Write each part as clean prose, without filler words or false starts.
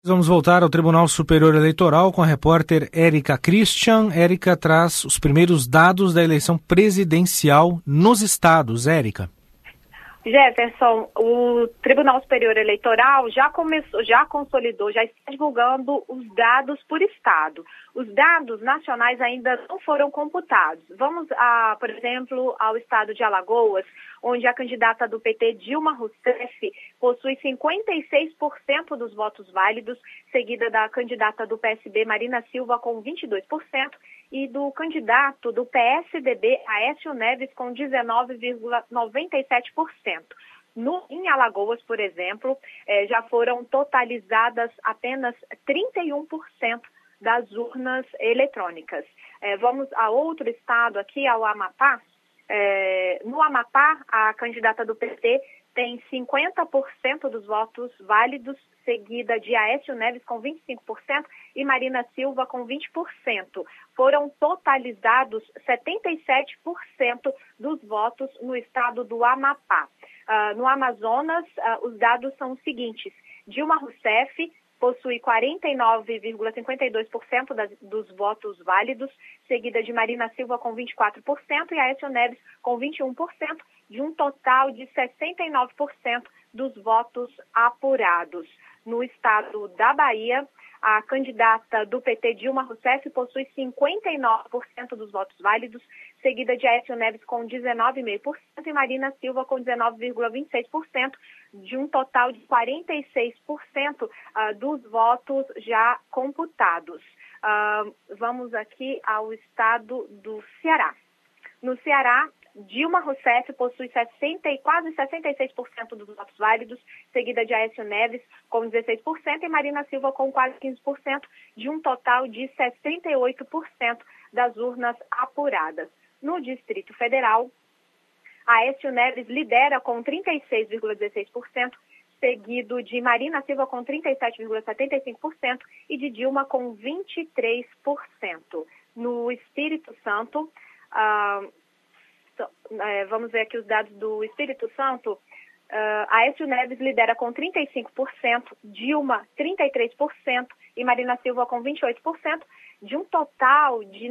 Vamos voltar ao Tribunal Superior Eleitoral com a repórter Érica Christian. Érica traz os primeiros dados da eleição presidencial nos estados. Érica. Jefferson, o Tribunal Superior Eleitoral já consolidou, já está divulgando os dados por estado. Os dados nacionais ainda não foram computados. Vamos, por exemplo, ao estado de Alagoas, onde a candidata do PT, Dilma Rousseff, possui 56% dos votos válidos, seguida da candidata do PSB, Marina Silva, com 22%, e do candidato do PSDB, Aécio Neves, com 19,97%. Em Alagoas, por exemplo, já foram totalizadas apenas 31% das urnas eletrônicas. Vamos a outro estado aqui, ao Amapá. No Amapá, a candidata do PT tem 50% dos votos válidos, seguida de Aécio Neves com 25% e Marina Silva com 20%. Foram totalizados 77% dos votos no estado do Amapá. No Amazonas, os dados são os seguintes: Dilma Rousseff possui 49,52% dos votos válidos, seguida de Marina Silva com 24% e Aécio Neves com 21%, de um total de 69% dos votos apurados. No estado da Bahia, a candidata do PT, Dilma Rousseff, possui 59% dos votos válidos, seguida de Aécio Neves com 19,5% e Marina Silva com 19,26%, de um total de 46% dos votos já computados. Vamos aqui ao estado do Ceará. No Ceará, Dilma Rousseff possui quase 66% dos votos válidos, seguida de Aécio Neves com 16% e Marina Silva com quase 15%, de um total de 68% das urnas apuradas. No Distrito Federal, Aécio Neves lidera com 36,16%, seguido de Marina Silva com 37,75% e de Dilma com 23%. No Espírito Santo, vamos ver aqui os dados do Espírito Santo. Aécio Neves lidera com 35%, Dilma 33% e Marina Silva com 28%, de um total de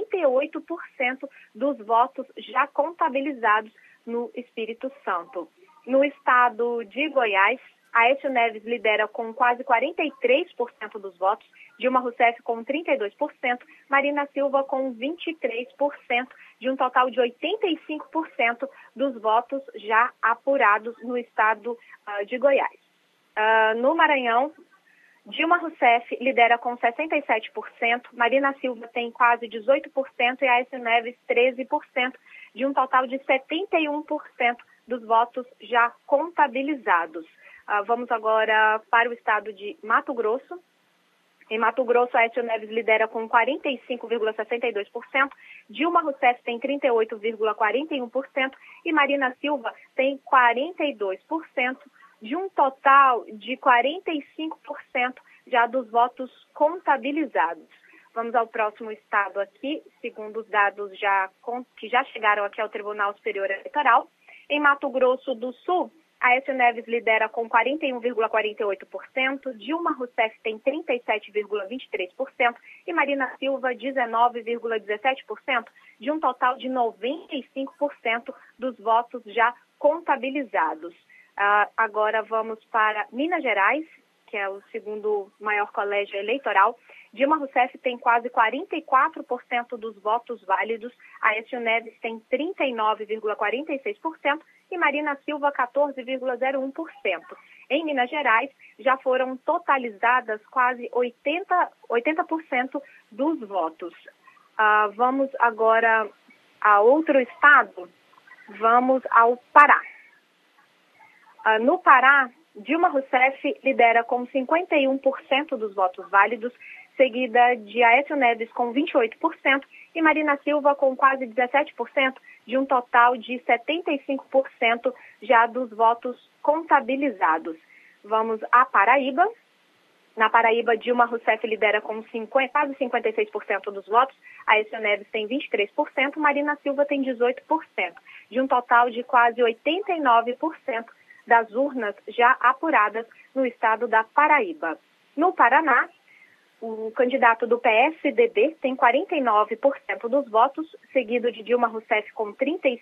98% dos votos já contabilizados no Espírito Santo. No estado de Goiás, Aécio Neves lidera com quase 43% dos votos, Dilma Rousseff com 32%, Marina Silva com 23%, de um total de 85% dos votos já apurados no estado de Goiás. No Maranhão, Dilma Rousseff lidera com 67%, Marina Silva tem quase 18% e Aécio Neves 13%, de um total de 71% dos votos já contabilizados. Vamos agora para o estado de Mato Grosso. Em Mato Grosso, Aécio Neves lidera com 45,62%, Dilma Rousseff tem 38,41% e Marina Silva tem 42%, de um total de 45% já dos votos contabilizados. Vamos ao próximo estado aqui, segundo os dados que já chegaram aqui ao Tribunal Superior Eleitoral. Em Mato Grosso do Sul, Aécio Neves lidera com 41,48%, Dilma Rousseff tem 37,23% e Marina Silva 19,17%, de um total de 95% dos votos já contabilizados. Agora vamos para Minas Gerais, que é o segundo maior colégio eleitoral. Dilma Rousseff tem quase 44% dos votos válidos, Aécio Neves tem 39,46% e Marina Silva 14,01%. Em Minas Gerais, já foram totalizadas quase 80% dos votos. Vamos agora a outro estado, vamos ao Pará. No Pará, Dilma Rousseff lidera com 51% dos votos válidos, seguida de Aécio Neves com 28% e Marina Silva com quase 17%, de um total de 75% já dos votos contabilizados. Vamos à Paraíba. Na Paraíba, Dilma Rousseff lidera com quase 56% dos votos, Aécio Neves tem 23%, Marina Silva tem 18%, de um total de quase 89% das urnas já apuradas no estado da Paraíba. No Paraná, o candidato do PSDB tem 49% dos votos, seguido de Dilma Rousseff com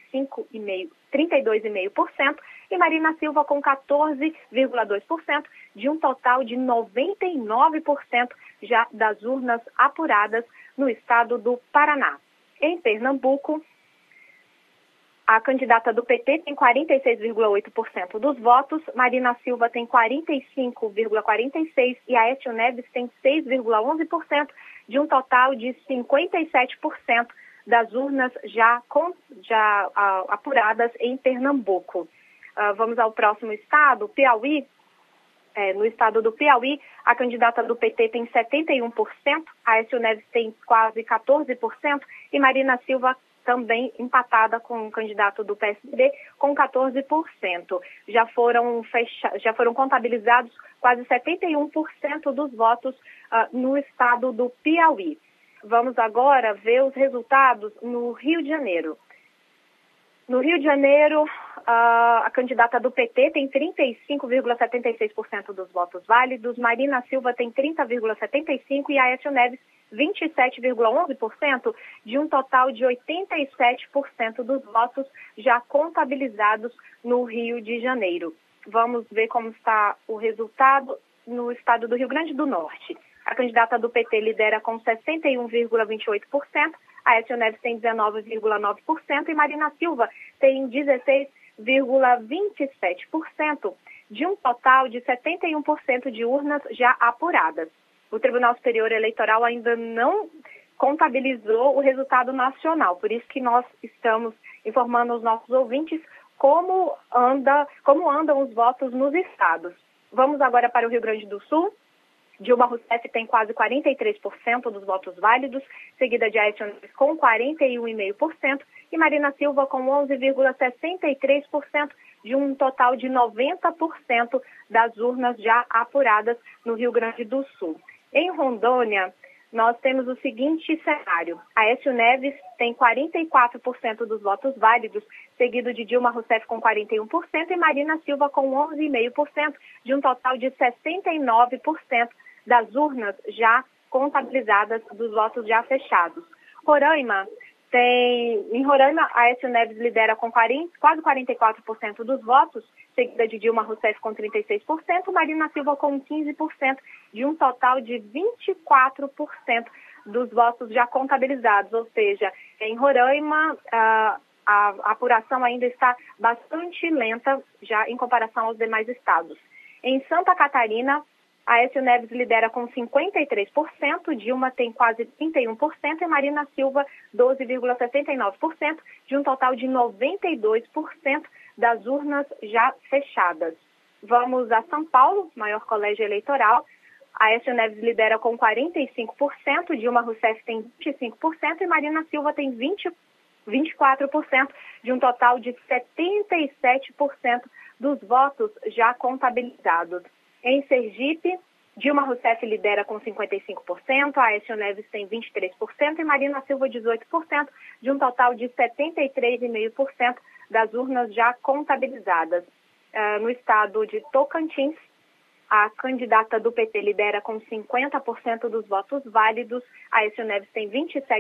32,5% e Marina Silva com 14,2%, de um total de 99% já das urnas apuradas no estado do Paraná. Em Pernambuco, a candidata do PT tem 46,8% dos votos, Marina Silva tem 45,46% e Aécio Neves tem 6,11%, de um total de 57% das urnas já apuradas em Pernambuco. Vamos ao próximo estado, Piauí. No estado do Piauí, a candidata do PT tem 71%, Aécio Neves tem quase 14% e Marina Silva também empatada com o candidato do PSDB com 14%. Já foram contabilizados quase 71% dos votos no estado do Piauí. Vamos agora ver os resultados no Rio de Janeiro. No Rio de Janeiro, a candidata do PT tem 35,76% dos votos válidos, Marina Silva tem 30,75% e Aécio Neves 27,11%, de um total de 87% dos votos já contabilizados no Rio de Janeiro. Vamos ver como está o resultado no estado do Rio Grande do Norte. A candidata do PT lidera com 61,28%, Aécio Neves tem 19,9% e Marina Silva tem 16,27%, de um total de 71% de urnas já apuradas. O Tribunal Superior Eleitoral ainda não contabilizou o resultado nacional, por isso que nós estamos informando os nossos ouvintes como andam os votos nos estados. Vamos agora para o Rio Grande do Sul. Dilma Rousseff tem quase 43% dos votos válidos, seguida de Aécio Neves com 41,5% e Marina Silva com 11,63%, de um total de 90% das urnas já apuradas no Rio Grande do Sul. Em Rondônia, nós temos o seguinte cenário. Aécio Neves tem 44% dos votos válidos, seguido de Dilma Rousseff com 41% e Marina Silva com 11,5%, de um total de 69% das urnas já contabilizadas, dos votos já fechados. Em Roraima, Aécio Neves lidera com quase 44% dos votos, seguida de Dilma Rousseff com 36%, Marina Silva com 15%, de um total de 24% dos votos já contabilizados. Ou seja, em Roraima, a apuração ainda está bastante lenta, já em comparação aos demais estados. Em Santa Catarina, Aécio Neves lidera com 53%, Dilma tem quase 31% e Marina Silva 12,69%, de um total de 92% das urnas já fechadas. Vamos a São Paulo, maior colégio eleitoral. Aécio Neves lidera com 45%, Dilma Rousseff tem 25% e Marina Silva tem 24%, de um total de 77% dos votos já contabilizados. Em Sergipe, Dilma Rousseff lidera com 55%, Aécio Neves tem 23% e Marina Silva 18%, de um total de 73,5% das urnas já contabilizadas. No estado de Tocantins, a candidata do PT lidera com 50% dos votos válidos, Aécio Neves tem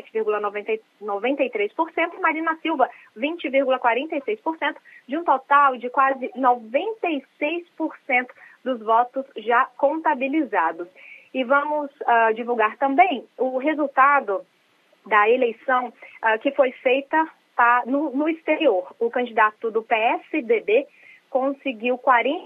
27,93% e Marina Silva 20,46%, de um total de quase 96% dos votos já contabilizados. E vamos divulgar também o resultado da eleição que foi feita no exterior. O candidato do PSDB conseguiu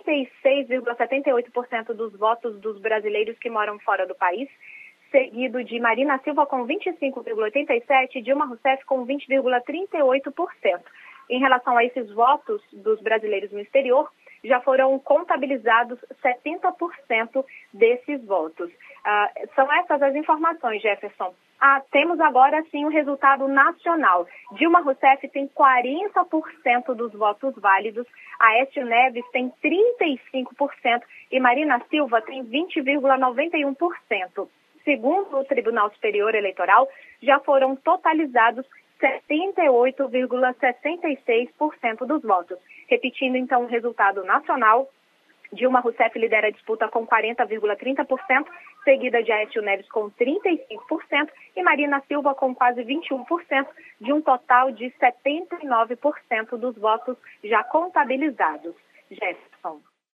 46,78% dos votos dos brasileiros que moram fora do país, seguido de Marina Silva com 25,87% e Dilma Rousseff com 20,38%. Em relação a esses votos dos brasileiros no exterior, já foram contabilizados 70% desses votos. São essas as informações, Jefferson. Temos agora, sim, o resultado nacional. Dilma Rousseff tem 40% dos votos válidos, Aécio Neves tem 35% e Marina Silva tem 20,91%. Segundo o Tribunal Superior Eleitoral, já foram totalizados 78,66% dos votos. Repetindo, então, o resultado nacional, Dilma Rousseff lidera a disputa com 40,30%, seguida de Aécio Neves com 35% e Marina Silva com quase 21%, de um total de 79% dos votos já contabilizados. Jefferson.